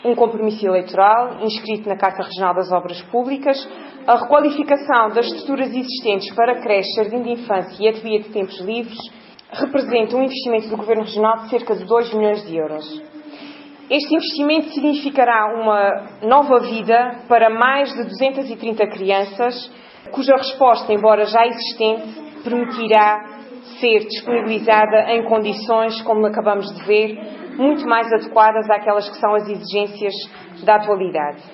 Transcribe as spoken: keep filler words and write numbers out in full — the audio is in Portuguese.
Um compromisso eleitoral inscrito na Carta Regional das Obras Públicas, a requalificação das estruturas existentes para creches, jardim de infância e ateliê de tempos livres representa um investimento do Governo Regional de cerca de dois milhões de euros. Este investimento significará uma nova vida para mais de duzentas e trinta crianças, cuja resposta, embora já existente, permitirá ser disponibilizada em condições, como acabamos de ver, muito mais adequadas àquelas que são as exigências da atualidade.